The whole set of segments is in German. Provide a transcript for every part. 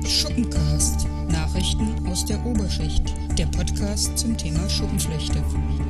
Schuppencast. Nachrichten aus der Oberschicht. Der Podcast zum Thema Schuppenflechte.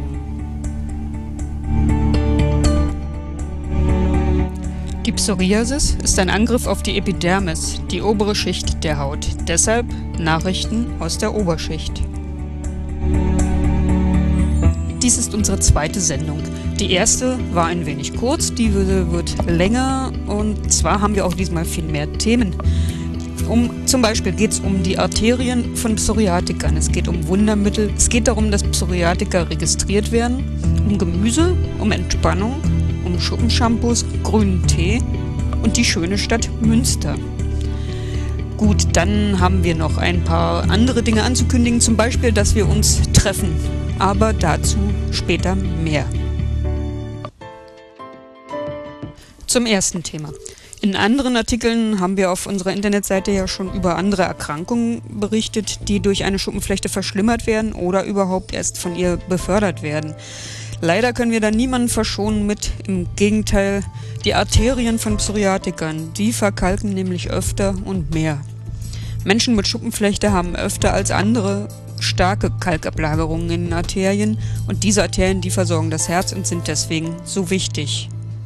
Die Psoriasis ist ein Angriff auf die Epidermis, die obere Schicht der Haut. Deshalb Nachrichten aus der Oberschicht. Dies ist unsere zweite Sendung. Die erste war ein wenig kurz, die wird länger und zwar haben wir auch diesmal viel mehr Themen. Zum Beispiel geht es um die Arterien von Psoriatikern, es geht um Wundermittel, es geht darum, dass Psoriatiker registriert werden, um Gemüse, um Entspannung, um Schuppenshampoos, grünen Tee und die schöne Stadt Münster. Gut, dann haben wir noch ein paar andere Dinge anzukündigen, zum Beispiel, dass wir uns treffen, aber dazu später mehr. Zum ersten Thema. In anderen Artikeln haben wir auf unserer Internetseite ja schon über andere Erkrankungen berichtet, die durch eine Schuppenflechte verschlimmert werden oder überhaupt erst von ihr befördert werden. Leider können wir da niemanden verschonen mit, im Gegenteil, die Arterien von Psoriatikern, die verkalken nämlich öfter und mehr. Menschen mit Schuppenflechte haben öfter als andere starke Kalkablagerungen in den Arterien und diese Arterien, die versorgen das Herz und sind deswegen so wichtig.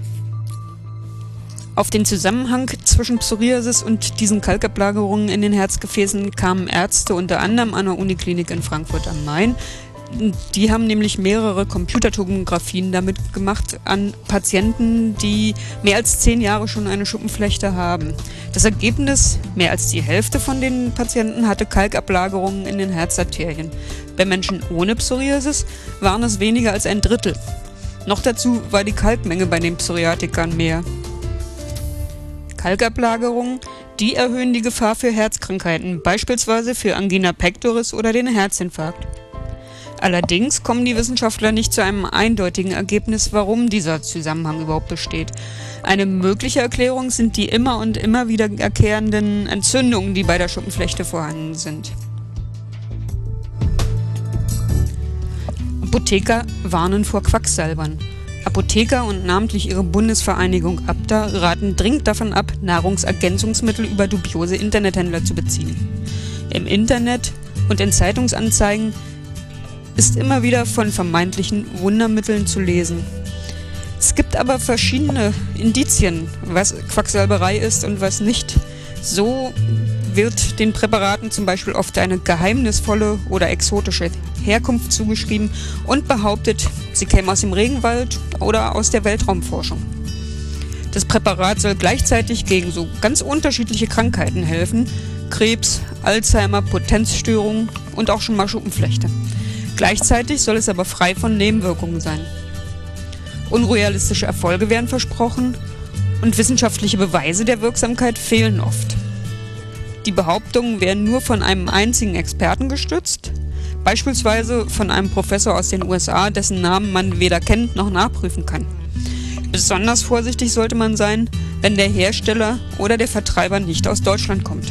Auf den Zusammenhang zwischen Psoriasis und diesen Kalkablagerungen in den Herzgefäßen kamen Ärzte unter anderem an der Uniklinik in Frankfurt am Main. Die haben nämlich mehrere Computertomographien damit gemacht an Patienten, die mehr als 10 Jahre schon eine Schuppenflechte haben. Das Ergebnis, mehr als die Hälfte von den Patienten hatte Kalkablagerungen in den Herzarterien. Bei Menschen ohne Psoriasis waren es weniger als ein Drittel. Noch dazu war die Kalkmenge bei den Psoriatikern mehr. Kalkablagerungen, die erhöhen die Gefahr für Herzkrankheiten, beispielsweise für Angina pectoris oder den Herzinfarkt. Allerdings kommen die Wissenschaftler nicht zu einem eindeutigen Ergebnis, warum dieser Zusammenhang überhaupt besteht. Eine mögliche Erklärung sind die immer und immer wieder wiederkehrenden Entzündungen, die bei der Schuppenflechte vorhanden sind. Apotheker warnen vor Quacksalbern. Apotheker und namentlich ihre Bundesvereinigung ABDA raten dringend davon ab, Nahrungsergänzungsmittel über dubiose Internethändler zu beziehen. Im Internet und in Zeitungsanzeigen ist immer wieder von vermeintlichen Wundermitteln zu lesen. Es gibt aber verschiedene Indizien, was Quacksalberei ist und was nicht. So wird den Präparaten zum Beispiel oft eine geheimnisvolle oder exotische Herkunft zugeschrieben und behauptet, sie kämen aus dem Regenwald oder aus der Weltraumforschung. Das Präparat soll gleichzeitig gegen so ganz unterschiedliche Krankheiten helfen: Krebs, Alzheimer, Potenzstörungen und auch schon mal Schuppenflechte. Gleichzeitig soll es aber frei von Nebenwirkungen sein. Unrealistische Erfolge werden versprochen und wissenschaftliche Beweise der Wirksamkeit fehlen oft. Die Behauptungen werden nur von einem einzigen Experten gestützt, beispielsweise von einem Professor aus den USA, dessen Namen man weder kennt noch nachprüfen kann. Besonders vorsichtig sollte man sein, wenn der Hersteller oder der Vertreiber nicht aus Deutschland kommt.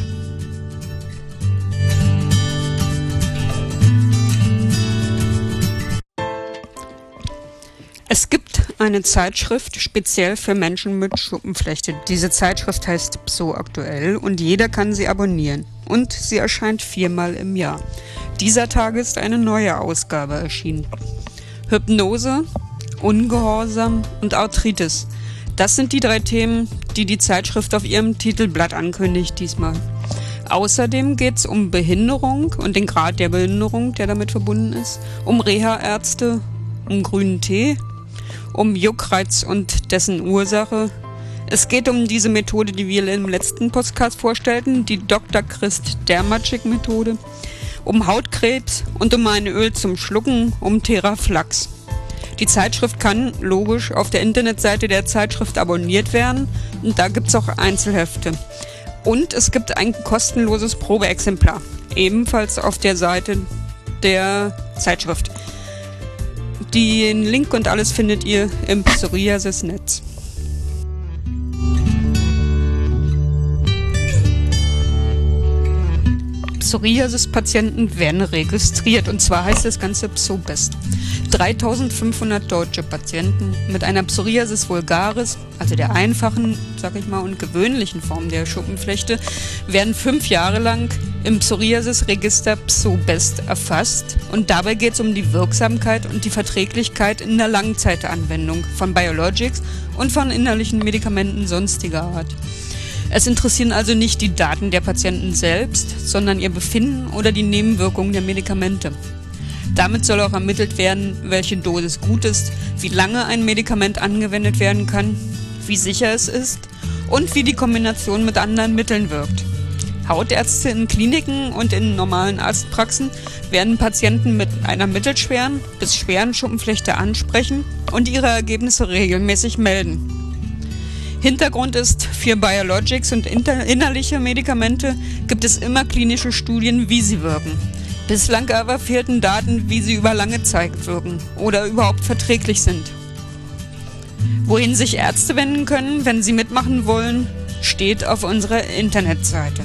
Es gibt eine Zeitschrift speziell für Menschen mit Schuppenflechte. Diese Zeitschrift heißt Pso-Aktuell und jeder kann sie abonnieren. Und sie erscheint 4-mal im Jahr. Dieser Tage ist eine neue Ausgabe erschienen. Hypnose, Ungehorsam und Arthritis. Das sind die 3 Themen, die die Zeitschrift auf ihrem Titelblatt ankündigt diesmal. Außerdem geht es um Behinderung und den Grad der Behinderung, der damit verbunden ist, um Reha-Ärzte, um grünen Tee, um Juckreiz und dessen Ursache. Es geht um diese Methode, die wir im letzten Podcast vorstellten, die Dr. Christ Dermatschik-Methode, um Hautkrebs und um ein Öl zum Schlucken, um Theraflax. Die Zeitschrift kann logisch auf der Internetseite der Zeitschrift abonniert werden und da gibt es auch Einzelhefte. Und es gibt ein kostenloses Probeexemplar, ebenfalls auf der Seite der Zeitschrift. Den Link und alles findet ihr im Psoriasis-Netz. Psoriasis-Patienten werden registriert, und zwar heißt das Ganze PSOBEST. 3500 deutsche Patienten mit einer Psoriasis vulgaris, also der einfachen, und gewöhnlichen Form der Schuppenflechte, werden 5 Jahre lang im Psoriasis-Register PSOBEST erfasst, und dabei geht es um die Wirksamkeit und die Verträglichkeit in der Langzeitanwendung von Biologics und von innerlichen Medikamenten sonstiger Art. Es interessieren also nicht die Daten der Patienten selbst, sondern ihr Befinden oder die Nebenwirkungen der Medikamente. Damit soll auch ermittelt werden, welche Dosis gut ist, wie lange ein Medikament angewendet werden kann, wie sicher es ist und wie die Kombination mit anderen Mitteln wirkt. Hautärzte in Kliniken und in normalen Arztpraxen werden Patienten mit einer mittelschweren bis schweren Schuppenflechte ansprechen und ihre Ergebnisse regelmäßig melden. Hintergrund ist, für Biologics und innerliche Medikamente gibt es immer klinische Studien, wie sie wirken. Bislang aber fehlten Daten, wie sie über lange Zeit wirken oder überhaupt verträglich sind. Wohin sich Ärzte wenden können, wenn sie mitmachen wollen, steht auf unserer Internetseite.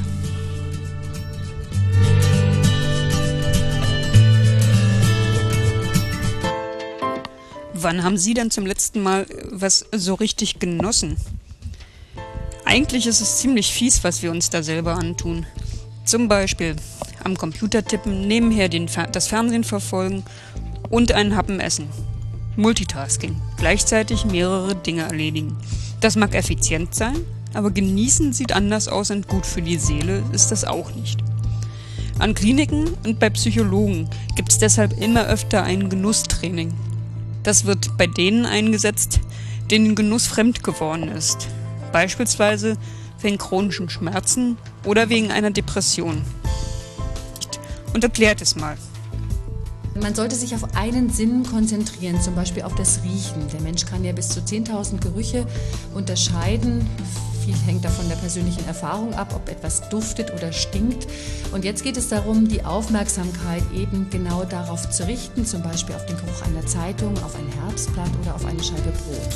Wann haben Sie denn zum letzten Mal was so richtig genossen? Eigentlich ist es ziemlich fies, was wir uns da selber antun. Zum Beispiel am Computer tippen, nebenher das Fernsehen verfolgen und einen Happen essen. Multitasking, gleichzeitig mehrere Dinge erledigen. Das mag effizient sein, aber genießen sieht anders aus und gut für die Seele ist das auch nicht. An Kliniken und bei Psychologen gibt es deshalb immer öfter ein Genusstraining. Das wird bei denen eingesetzt, denen Genuss fremd geworden ist. Beispielsweise wegen chronischen Schmerzen oder wegen einer Depression. Und erklärt es mal. Man sollte sich auf einen Sinn konzentrieren, zum Beispiel auf das Riechen. Der Mensch kann ja bis zu 10.000 Gerüche unterscheiden. Viel hängt davon der persönlichen Erfahrung ab, ob etwas duftet oder stinkt. Und jetzt geht es darum, die Aufmerksamkeit eben genau darauf zu richten, zum Beispiel auf den Geruch einer Zeitung, auf ein Herbstblatt oder auf eine Scheibe Brot.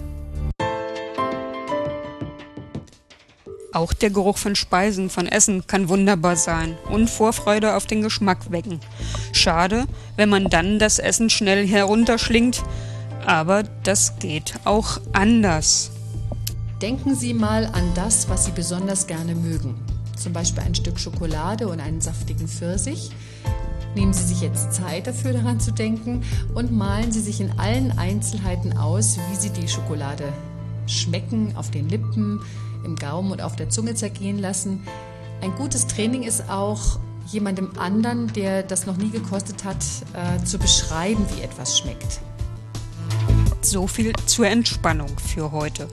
Auch der Geruch von Speisen, von Essen kann wunderbar sein und Vorfreude auf den Geschmack wecken. Schade, wenn man dann das Essen schnell herunterschlingt, aber das geht auch anders. Denken Sie mal an das, was Sie besonders gerne mögen. Zum Beispiel ein Stück Schokolade und einen saftigen Pfirsich. Nehmen Sie sich jetzt Zeit dafür, daran zu denken, und malen Sie sich in allen Einzelheiten aus, wie Sie die Schokolade schmecken, auf den Lippen, im Gaumen und auf der Zunge zergehen lassen. Ein gutes Training ist auch, jemandem anderen, der das noch nie gekostet hat, zu beschreiben, wie etwas schmeckt. So viel zur Entspannung für heute.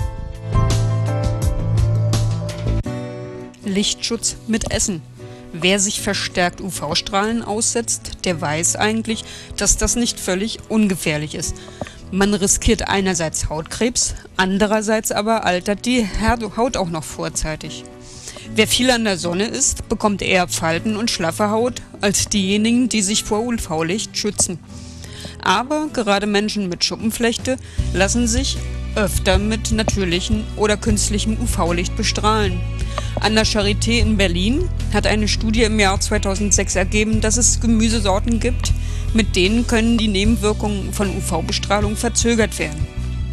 Lichtschutz mit Essen. Wer sich verstärkt UV-Strahlen aussetzt, der weiß eigentlich, dass das nicht völlig ungefährlich ist. Man riskiert einerseits Hautkrebs, andererseits aber altert die Haut auch noch vorzeitig. Wer viel an der Sonne ist, bekommt eher Falten und schlaffe Haut als diejenigen, die sich vor UV-Licht schützen. Aber gerade Menschen mit Schuppenflechte lassen sich öfter mit natürlichem oder künstlichem UV-Licht bestrahlen. An der Charité in Berlin hat eine Studie im Jahr 2006 ergeben, dass es Gemüsesorten gibt, mit denen können die Nebenwirkungen von UV-Bestrahlung verzögert werden.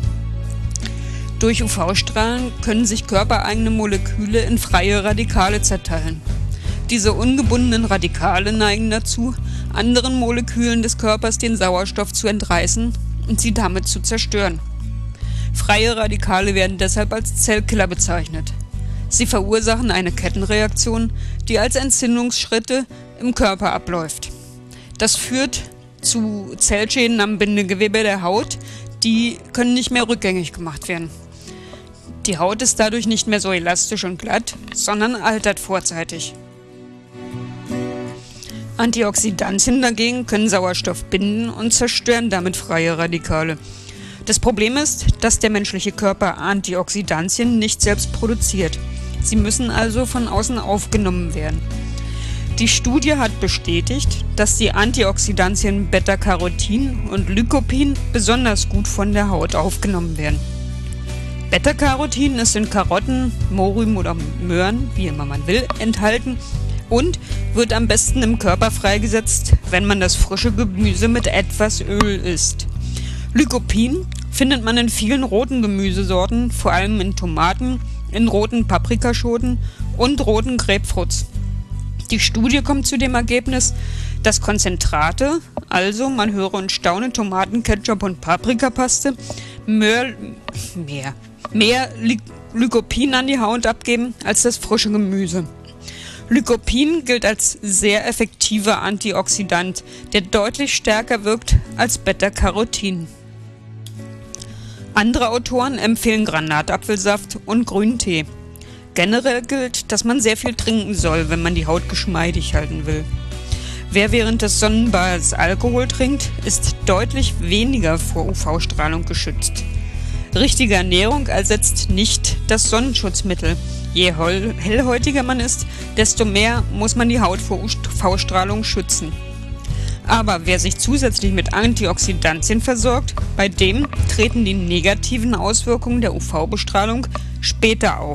Durch UV-Strahlen können sich körpereigene Moleküle in freie Radikale zerteilen. Diese ungebundenen Radikale neigen dazu, anderen Molekülen des Körpers den Sauerstoff zu entreißen und sie damit zu zerstören. Freie Radikale werden deshalb als Zellkiller bezeichnet. Sie verursachen eine Kettenreaktion, die als Entzündungsschritte im Körper abläuft. Das führt zu Zellschäden am Bindegewebe der Haut, die können nicht mehr rückgängig gemacht werden. Die Haut ist dadurch nicht mehr so elastisch und glatt, sondern altert vorzeitig. Antioxidantien dagegen können Sauerstoff binden und zerstören damit freie Radikale. Das Problem ist, dass der menschliche Körper Antioxidantien nicht selbst produziert. Sie müssen also von außen aufgenommen werden. Die Studie hat bestätigt, dass die Antioxidantien Beta-Carotin und Lycopin besonders gut von der Haut aufgenommen werden. Beta-Carotin ist in Karotten, Mohrrüben oder Möhren, wie immer man will, enthalten und wird am besten im Körper freigesetzt, wenn man das frische Gemüse mit etwas Öl isst. Lycopin findet man in vielen roten Gemüsesorten, vor allem in Tomaten, in roten Paprikaschoten und roten Grapefruits. Die Studie kommt zu dem Ergebnis, dass Konzentrate, also man höre und staune, Tomaten, Ketchup und Paprikapaste, mehr Lycopin an die Haut abgeben als das frische Gemüse. Lycopin gilt als sehr effektiver Antioxidant, der deutlich stärker wirkt als Beta-Carotin. Andere Autoren empfehlen Granatapfelsaft und Grüntee. Generell gilt, dass man sehr viel trinken soll, wenn man die Haut geschmeidig halten will. Wer während des Sonnenbads Alkohol trinkt, ist deutlich weniger vor UV-Strahlung geschützt. Richtige Ernährung ersetzt nicht das Sonnenschutzmittel. Je hellhäutiger man ist, desto mehr muss man die Haut vor UV-Strahlung schützen. Aber wer sich zusätzlich mit Antioxidantien versorgt, bei dem treten die negativen Auswirkungen der UV-Bestrahlung später auf.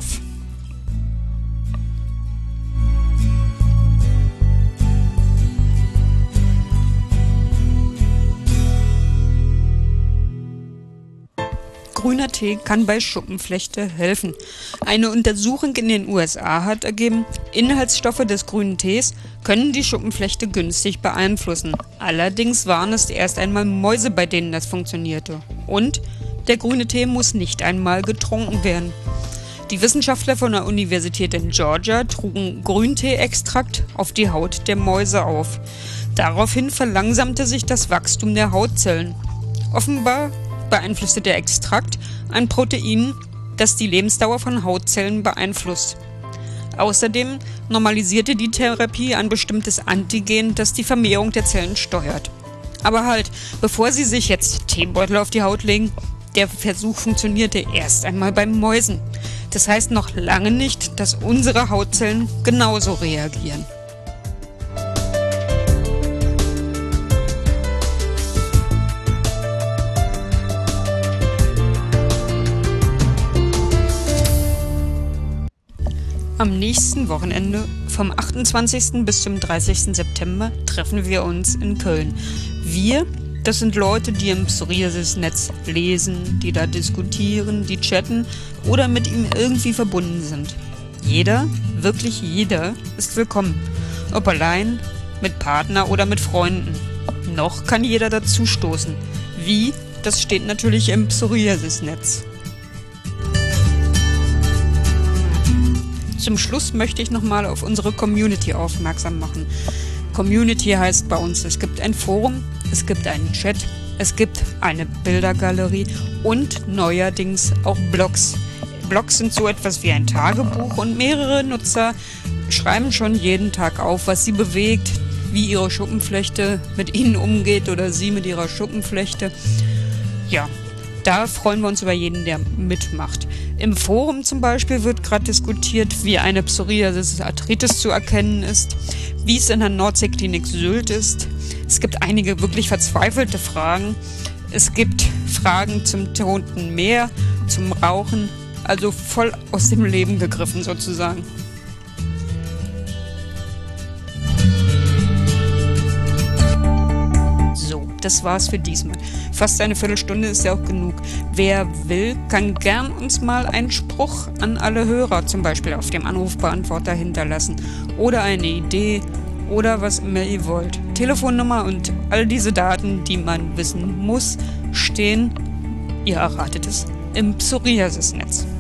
Grüner Tee kann bei Schuppenflechte helfen. Eine Untersuchung in den USA hat ergeben, Inhaltsstoffe des grünen Tees können die Schuppenflechte günstig beeinflussen. Allerdings waren es erst einmal Mäuse, bei denen das funktionierte. Und der grüne Tee muss nicht einmal getrunken werden. Die Wissenschaftler von der Universität in Georgia trugen Grüntee-Extrakt auf die Haut der Mäuse auf. Daraufhin verlangsamte sich das Wachstum der Hautzellen. Offenbar beeinflusste der Extrakt ein Protein, das die Lebensdauer von Hautzellen beeinflusst. Außerdem normalisierte die Therapie ein bestimmtes Antigen, das die Vermehrung der Zellen steuert. Aber halt, bevor Sie sich jetzt Teebeutel auf die Haut legen, der Versuch funktionierte erst einmal bei Mäusen. Das heißt noch lange nicht, dass unsere Hautzellen genauso reagieren. Am nächsten Wochenende, vom 28. bis zum 30. September, treffen wir uns in Köln. Wir, das sind Leute, die im Psoriasis-Netz lesen, die da diskutieren, die chatten oder mit ihm irgendwie verbunden sind. Jeder, wirklich jeder, ist willkommen. Ob allein, mit Partner oder mit Freunden. Noch kann jeder dazu stoßen. Wie? Das steht natürlich im Psoriasis-Netz. Zum Schluss möchte ich nochmal auf unsere Community aufmerksam machen. Community heißt bei uns, es gibt ein Forum, es gibt einen Chat, es gibt eine Bildergalerie und neuerdings auch Blogs. Blogs sind so etwas wie ein Tagebuch und mehrere Nutzer schreiben schon jeden Tag auf, was sie bewegt, wie ihre Schuppenflechte mit ihnen umgeht oder sie mit ihrer Schuppenflechte. Ja, da freuen wir uns über jeden, der mitmacht. Im Forum zum Beispiel wird gerade diskutiert, wie eine Psoriasis-Arthritis zu erkennen ist, wie es in der Nordseeklinik Sylt ist. Es gibt einige wirklich verzweifelte Fragen. Es gibt Fragen zum Toten Meer, zum Rauchen, also voll aus dem Leben gegriffen sozusagen. Das war's für diesmal. Fast eine Viertelstunde ist ja auch genug. Wer will, kann gern uns mal einen Spruch an alle Hörer, zum Beispiel auf dem Anrufbeantworter, hinterlassen. Oder eine Idee oder was immer ihr wollt. Telefonnummer und all diese Daten, die man wissen muss, stehen, ihr erratet es, im Psoriasis-Netz.